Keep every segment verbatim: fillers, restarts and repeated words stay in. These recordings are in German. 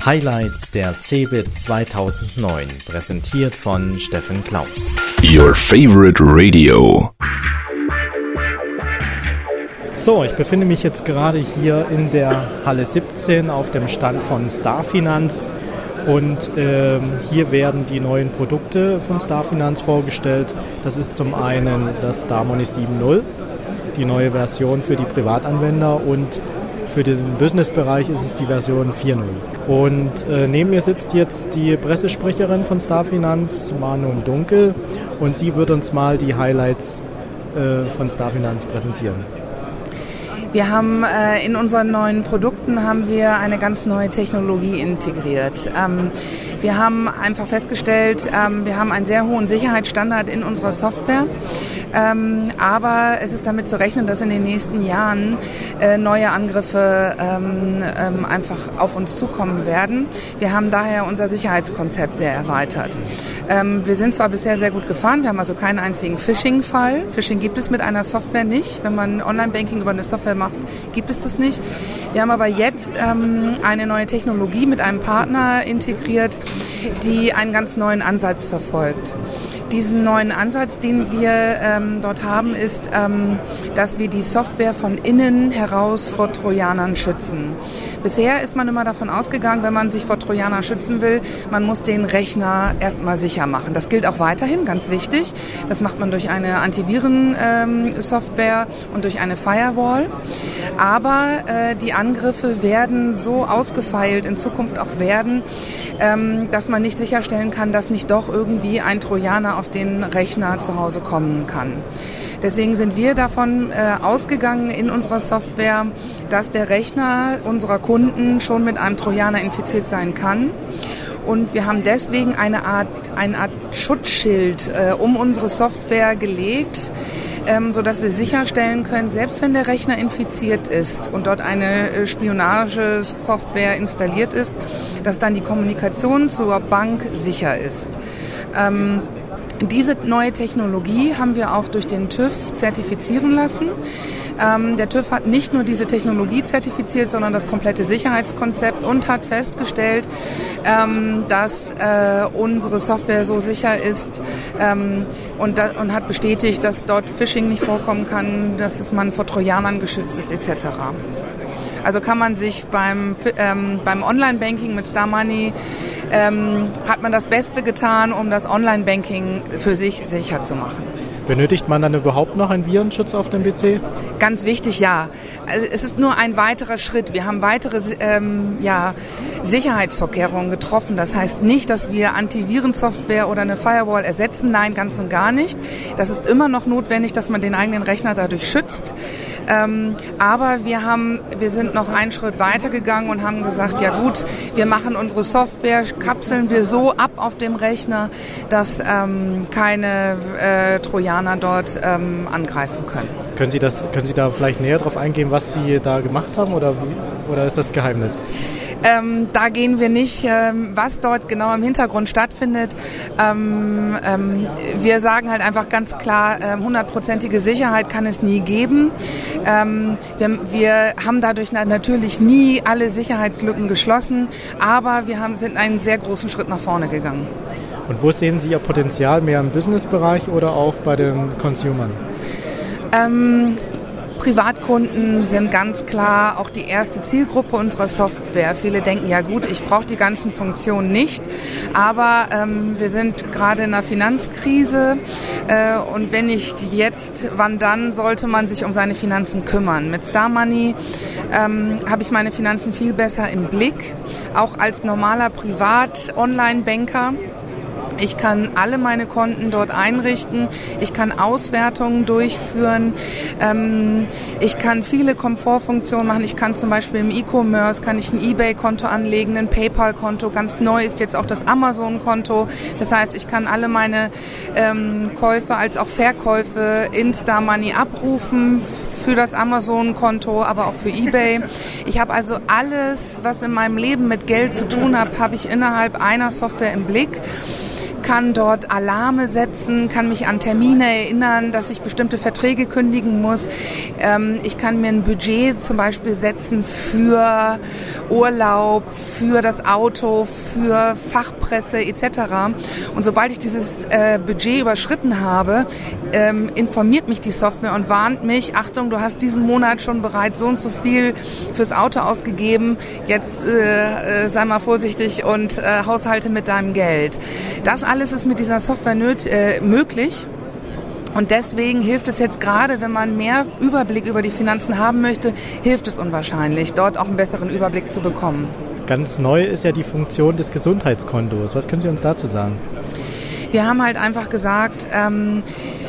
Highlights der CeBIT zweitausendneun, präsentiert von Steffen Klaus. Your favorite radio. So, ich befinde mich jetzt gerade hier in der Halle siebzehn auf dem Stand von Starfinanz und ähm, hier werden die neuen Produkte von Starfinanz vorgestellt. Das ist zum einen das StarMoney sieben Punkt null, die neue Version für die Privatanwender, und für den Businessbereich ist es die Version vier Punkt null. Und äh, neben mir sitzt jetzt die Pressesprecherin von Starfinanz, Manon Dunkel, und sie wird uns mal die Highlights äh, von Starfinanz präsentieren. Wir haben äh, in unseren neuen Produkten haben wir eine ganz neue Technologie integriert. Ähm, wir haben einfach festgestellt, ähm, wir haben einen sehr hohen Sicherheitsstandard in unserer Software. Ähm, aber es ist damit zu rechnen, dass in den nächsten Jahren äh, neue Angriffe ähm, ähm, einfach auf uns zukommen werden. Wir haben daher unser Sicherheitskonzept sehr erweitert. Ähm, wir sind zwar bisher sehr gut gefahren, wir haben also keinen einzigen Phishing-Fall. Phishing gibt es mit einer Software nicht. Wenn man Online-Banking über eine Software macht, gibt es das nicht. Wir haben aber jetzt ähm, eine neue Technologie mit einem Partner integriert, die einen ganz neuen Ansatz verfolgt. Diesen neuen Ansatz, den wir ähm, dort haben, ist, ähm, dass wir die Software von innen heraus vor Trojanern schützen. Bisher ist man immer davon ausgegangen, wenn man sich vor Trojanern schützen will, man muss den Rechner erstmal sicher machen. Das gilt auch weiterhin, ganz wichtig. Das macht man durch eine Antiviren-Software ähm, und durch eine Firewall. Aber äh, die Angriffe werden so ausgefeilt, in Zukunft auch werden, ähm, dass man nicht sicherstellen kann, dass nicht doch irgendwie ein Trojaner auf den Rechner zu Hause kommen kann. Deswegen sind wir davon äh, ausgegangen in unserer Software, dass der Rechner unserer Kunden schon mit einem Trojaner infiziert sein kann. Und wir haben deswegen eine Art, eine Art Schutzschild äh, um unsere Software gelegt, ähm, sodass wir sicherstellen können, selbst wenn der Rechner infiziert ist und dort eine Spionagesoftware installiert ist, dass dann die Kommunikation zur Bank sicher ist. Ähm, Diese neue Technologie haben wir auch durch den TÜV zertifizieren lassen. Ähm, der TÜV hat nicht nur diese Technologie zertifiziert, sondern das komplette Sicherheitskonzept und hat festgestellt, ähm, dass äh, unsere Software so sicher ist ähm, und, da, und hat bestätigt, dass dort Phishing nicht vorkommen kann, dass man vor Trojanern geschützt ist et cetera. Also kann man sich beim, ähm, beim Online-Banking mit StarMoney ähm, hat man das Beste getan, um das Online-Banking für sich sicher zu machen. Benötigt man dann überhaupt noch einen Virenschutz auf dem P C? Ganz wichtig, ja. Also es ist nur ein weiterer Schritt. Wir haben weitere ähm, ja, Sicherheitsvorkehrungen getroffen. Das heißt nicht, dass wir Antivirensoftware oder eine Firewall ersetzen. Nein, ganz und gar nicht. Das ist immer noch notwendig, dass man den eigenen Rechner dadurch schützt. Ähm, aber wir haben, wir sind noch einen Schritt weiter gegangen und haben gesagt, ja gut, wir machen unsere Software, kapseln wir so ab auf dem Rechner, dass ähm, keine äh, Trojaner dort ähm, angreifen können. Können Sie das, können Sie da vielleicht näher drauf eingehen, was Sie da gemacht haben, oder, oder ist das Geheimnis? Ähm, da gehen wir nicht, ähm, was dort genau im Hintergrund stattfindet. Ähm, ähm, wir sagen halt einfach ganz klar, hundertprozentige Sicherheit kann es nie geben. Ähm, wir, wir haben dadurch natürlich nie alle Sicherheitslücken geschlossen, aber wir haben, sind einen sehr großen Schritt nach vorne gegangen. Und wo sehen Sie Ihr Potenzial, mehr im Businessbereich oder auch bei den Consumern? Ähm, Privatkunden sind ganz klar auch die erste Zielgruppe unserer Software. Viele denken, ja gut, ich brauche die ganzen Funktionen nicht, aber ähm, wir sind gerade in einer Finanzkrise äh, und wenn nicht jetzt, wann dann, sollte man sich um seine Finanzen kümmern. Mit StarMoney ähm, habe ich meine Finanzen viel besser im Blick, auch als normaler Privat-Online-Banker. Ich kann alle meine Konten dort einrichten. Ich kann Auswertungen durchführen. Ähm, ich kann viele Komfortfunktionen machen. Ich kann zum Beispiel im E-Commerce kann ich ein eBay-Konto anlegen, ein PayPal-Konto. Ganz neu ist jetzt auch das Amazon-Konto. Das heißt, ich kann alle meine ähm, Käufe als auch Verkäufe in StarMoney abrufen für das Amazon-Konto, aber auch für eBay. Ich habe also alles, was in meinem Leben mit Geld zu tun hat, habe ich innerhalb einer Software im Blick. kann dort Alarme setzen, kann mich an Termine erinnern, dass ich bestimmte Verträge kündigen muss. Ähm, ich kann mir ein Budget zum Beispiel setzen für Urlaub, für das Auto, für Fachpresse et cetera. Und sobald ich dieses äh, Budget überschritten habe, ähm, informiert mich die Software und warnt mich, Achtung, du hast diesen Monat schon bereits so und so viel fürs Auto ausgegeben, jetzt äh, äh, sei mal vorsichtig und äh, haushalte mit deinem Geld. Das alles ist mit dieser Software nöt- äh, möglich. Und deswegen hilft es jetzt gerade, wenn man mehr Überblick über die Finanzen haben möchte, hilft es unwahrscheinlich, dort auch einen besseren Überblick zu bekommen. Ganz neu ist ja die Funktion des Gesundheitskontos. Was können Sie uns dazu sagen? Wir haben halt einfach gesagt, ähm,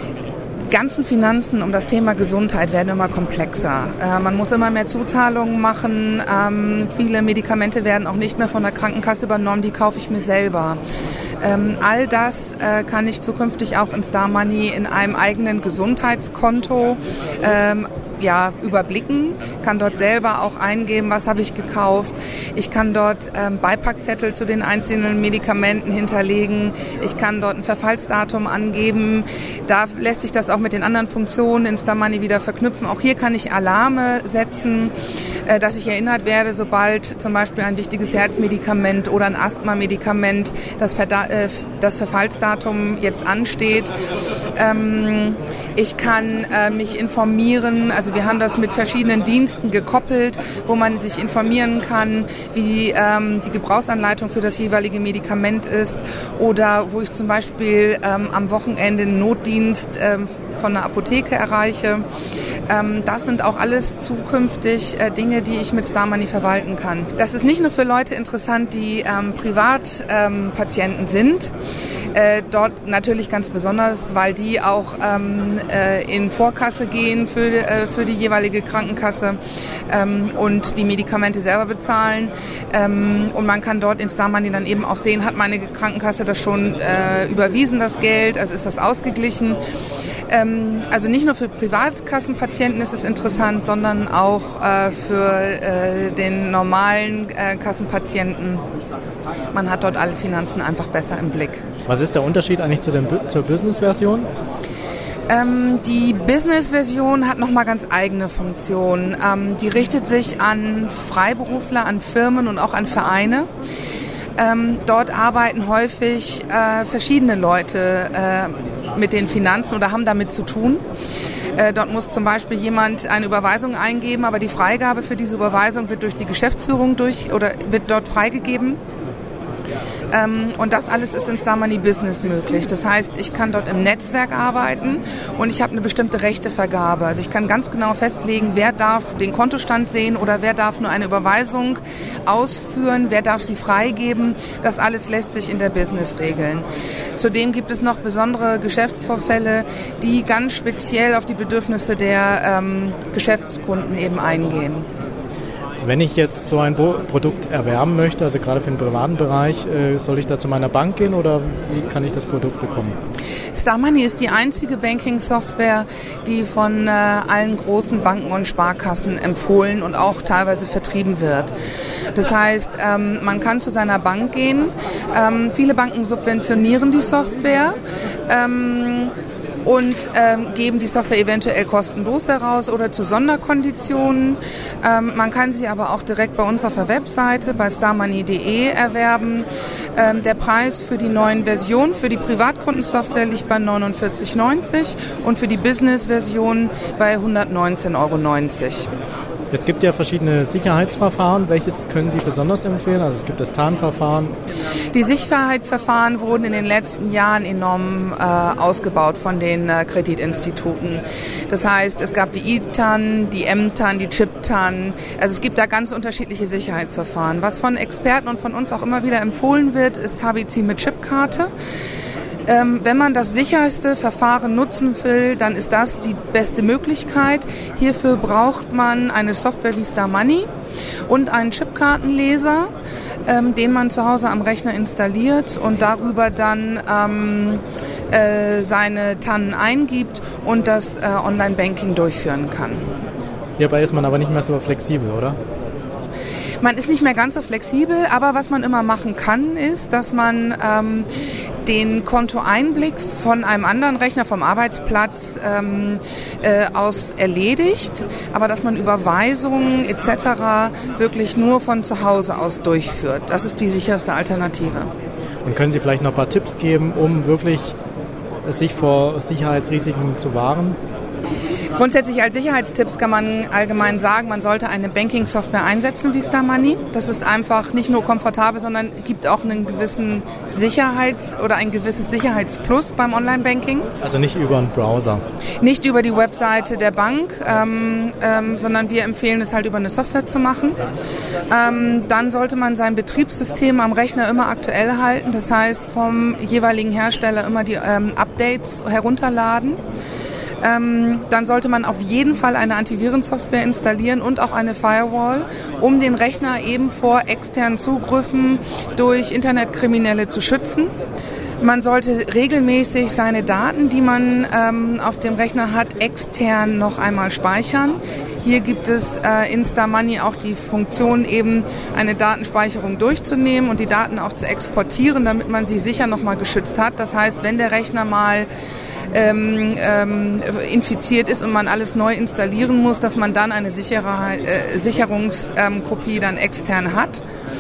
ganzen Finanzen um das Thema Gesundheit werden immer komplexer. Äh, man muss immer mehr Zuzahlungen machen. Ähm, viele Medikamente werden auch nicht mehr von der Krankenkasse übernommen, die kaufe ich mir selber. Ähm, all das äh, kann ich zukünftig auch in Star Money in einem eigenen Gesundheitskonto ähm, ja, überblicken, kann dort selber auch eingeben, was habe ich gekauft. Ich kann dort ähm, Beipackzettel zu den einzelnen Medikamenten hinterlegen. Ich kann dort ein Verfallsdatum angeben. Da lässt sich das auch mit den anderen Funktionen in Star Money wieder verknüpfen. Auch hier kann ich Alarme setzen, äh, dass ich erinnert werde, sobald zum Beispiel ein wichtiges Herzmedikament oder ein Asthma-Medikament, das, Verda- äh, das Verfallsdatum jetzt ansteht. Ähm, ich kann äh, mich informieren, also wir haben das mit verschiedenen Diensten gekoppelt, wo man sich informieren kann, wie ähm, die Gebrauchsanleitung für das jeweilige Medikament ist oder wo ich zum Beispiel ähm, am Wochenende einen Notdienst ähm, von der Apotheke erreiche. Ähm, das sind auch alles zukünftig äh, Dinge, die ich mit Star Money verwalten kann. Das ist nicht nur für Leute interessant, die ähm, Privatpatienten ähm, sind, äh, dort natürlich ganz besonders, weil die auch ähm, äh, in Vorkasse gehen für, äh, für die jeweilige Krankenkasse ähm, und die Medikamente selber bezahlen. Ähm, und man kann dort in Star Money dann eben auch sehen, hat meine Krankenkasse das schon äh, überwiesen, das Geld, also ist das ausgeglichen. Ähm, also nicht nur für Privatkassenpatienten ist es interessant, sondern auch äh, für äh, den normalen äh, Kassenpatienten. Man hat dort alle Finanzen einfach besser im Blick. Was ist der Unterschied eigentlich zu der, zur Business-Version? Ähm, die Business-Version hat nochmal ganz eigene Funktionen. Ähm, die richtet sich an Freiberufler, an Firmen und auch an Vereine. Ähm, dort arbeiten häufig äh, verschiedene Leute äh, mit den Finanzen oder haben damit zu tun. Äh, dort muss zum Beispiel jemand eine Überweisung eingeben, aber die Freigabe für diese Überweisung wird durch die Geschäftsführung durch oder wird dort freigegeben. Ähm, und das alles ist in Star Money Business möglich. Das heißt, ich kann dort im Netzwerk arbeiten und ich habe eine bestimmte Rechtevergabe. Also ich kann ganz genau festlegen, wer darf den Kontostand sehen oder wer darf nur eine Überweisung ausführen, wer darf sie freigeben. Das alles lässt sich in der Business regeln. Zudem gibt es noch besondere Geschäftsvorfälle, die ganz speziell auf die Bedürfnisse der ähm, Geschäftskunden eben eingehen. Wenn ich jetzt so ein Bo- Produkt erwerben möchte, also gerade für den privaten Bereich, äh, soll ich da zu meiner Bank gehen oder wie kann ich das Produkt bekommen? Star Money ist die einzige Banking-Software, die von äh, allen großen Banken und Sparkassen empfohlen und auch teilweise vertrieben wird. Das heißt, ähm, man kann zu seiner Bank gehen. Ähm, viele Banken subventionieren die Software. Ähm, und ähm, geben die Software eventuell kostenlos heraus oder zu Sonderkonditionen. Ähm, man kann sie aber auch direkt bei uns auf der Webseite bei starmoney punkt de erwerben. Ähm, der Preis für die neuen Versionen, für die Privatkundensoftware liegt bei neunundvierzig neunzig und für die Business-Version bei hundertneunzehn Euro neunzig. Es gibt ja verschiedene Sicherheitsverfahren. Welches können Sie besonders empfehlen? Also es gibt das Tarnverfahren. Die Sicherheitsverfahren wurden in den letzten Jahren enorm äh, ausgebaut von den äh, Kreditinstituten. Das heißt, es gab die I T A N, die M T A N, die Chip T A N. Also es gibt da ganz unterschiedliche Sicherheitsverfahren. Was von Experten und von uns auch immer wieder empfohlen wird, ist H B C mit Chipkarte. Ähm, wenn man das sicherste Verfahren nutzen will, dann ist das die beste Möglichkeit. Hierfür braucht man eine Software wie Star Money und einen Chipkartenleser, ähm, den man zu Hause am Rechner installiert und darüber dann ähm, äh, seine T A N eingibt und das äh, Online-Banking durchführen kann. Hierbei ist man aber nicht mehr so flexibel, oder? Man ist nicht mehr ganz so flexibel, aber was man immer machen kann, ist, dass man ähm, den Kontoeinblick von einem anderen Rechner vom Arbeitsplatz ähm, äh, aus erledigt, aber dass man Überweisungen et cetera wirklich nur von zu Hause aus durchführt. Das ist die sicherste Alternative. Und können Sie vielleicht noch ein paar Tipps geben, um wirklich sich vor Sicherheitsrisiken zu wahren? Grundsätzlich als Sicherheitstipps kann man allgemein sagen, man sollte eine Banking-Software einsetzen wie Star Money. Das ist einfach nicht nur komfortabel, sondern gibt auch einen gewissen Sicherheits- oder ein gewisses Sicherheitsplus beim Online-Banking. Also nicht über einen Browser? Nicht über die Webseite der Bank, ähm, ähm, sondern wir empfehlen es halt über eine Software zu machen. Ähm, dann sollte man sein Betriebssystem am Rechner immer aktuell halten. Das heißt, vom jeweiligen Hersteller immer die ähm, Updates herunterladen. Ähm, dann sollte man auf jeden Fall eine Antivirensoftware installieren und auch eine Firewall, um den Rechner eben vor externen Zugriffen durch Internetkriminelle zu schützen. Man sollte regelmäßig seine Daten, die man ähm, auf dem Rechner hat, extern noch einmal speichern. Hier gibt es äh, in Star Money auch die Funktion, eben eine Datenspeicherung durchzunehmen und die Daten auch zu exportieren, damit man sie sicher nochmal geschützt hat. Das heißt, wenn der Rechner mal Ähm, ähm, infiziert ist und man alles neu installieren muss, dass man dann eine sichere, äh, Sicherungskopie ähm, dann extern hat.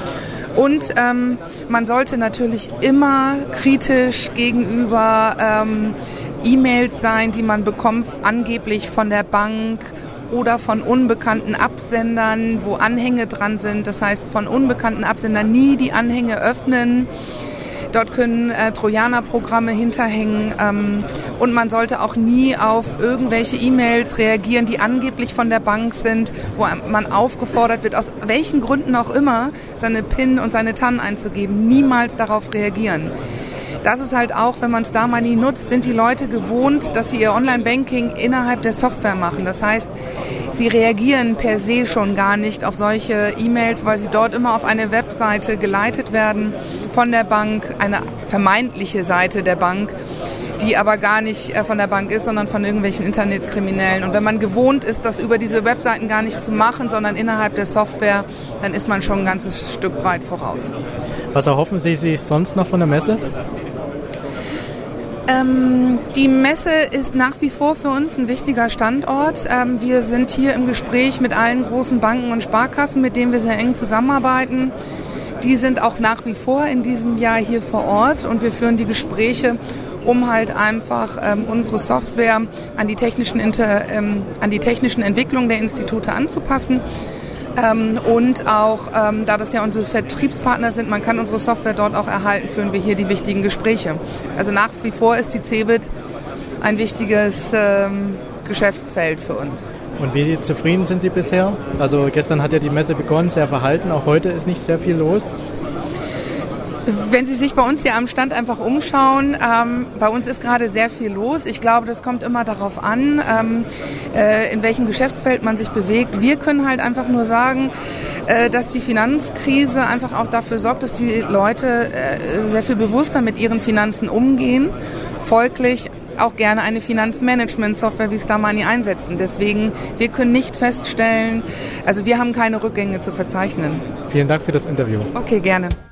Und ähm, man sollte natürlich immer kritisch gegenüber ähm, E-Mails sein, die man bekommt, angeblich von der Bank oder von unbekannten Absendern, wo Anhänge dran sind. Das heißt, von unbekannten Absendern nie die Anhänge öffnen. Dort können äh, Trojaner-Programme hinterhängen ähm, und man sollte auch nie auf irgendwelche E-Mails reagieren, die angeblich von der Bank sind, wo man aufgefordert wird, aus welchen Gründen auch immer, seine PIN und seine T A N einzugeben. Niemals darauf reagieren. Das ist halt auch, wenn man Star Money nutzt, sind die Leute gewohnt, dass sie ihr Online-Banking innerhalb der Software machen. Das heißt, sie reagieren per se schon gar nicht auf solche E-Mails, weil sie dort immer auf eine Webseite geleitet werden von der Bank, eine vermeintliche Seite der Bank, die aber gar nicht von der Bank ist, sondern von irgendwelchen Internetkriminellen. Und wenn man gewohnt ist, das über diese Webseiten gar nicht zu machen, sondern innerhalb der Software, dann ist man schon ein ganzes Stück weit voraus. Was erhoffen Sie sich sonst noch von der Messe? Ähm, die Messe ist nach wie vor für uns ein wichtiger Standort. Ähm, wir sind hier im Gespräch mit allen großen Banken und Sparkassen, mit denen wir sehr eng zusammenarbeiten. Die sind auch nach wie vor in diesem Jahr hier vor Ort und wir führen die Gespräche, um halt einfach ähm, unsere Software an die technischen, Inter, ähm, an die technischen Entwicklungen der Institute anzupassen. Ähm, und auch, ähm, da das ja unsere Vertriebspartner sind, man kann unsere Software dort auch erhalten, führen wir hier die wichtigen Gespräche. Also nach wie vor ist die CeBIT ein wichtiges ähm, Geschäftsfeld für uns. Und wie zufrieden sind Sie bisher? Also gestern hat ja die Messe begonnen, sehr verhalten, auch heute ist nicht sehr viel los. Wenn Sie sich bei uns hier am Stand einfach umschauen, ähm, bei uns ist gerade sehr viel los. Ich glaube, das kommt immer darauf an, ähm, äh, in welchem Geschäftsfeld man sich bewegt. Wir können halt einfach nur sagen, äh, dass die Finanzkrise einfach auch dafür sorgt, dass die Leute äh, sehr viel bewusster mit ihren Finanzen umgehen. Folglich auch gerne eine Finanzmanagement-Software wie Star Money einsetzen. Deswegen, wir können nicht feststellen, also wir haben keine Rückgänge zu verzeichnen. Vielen Dank für das Interview. Okay, gerne.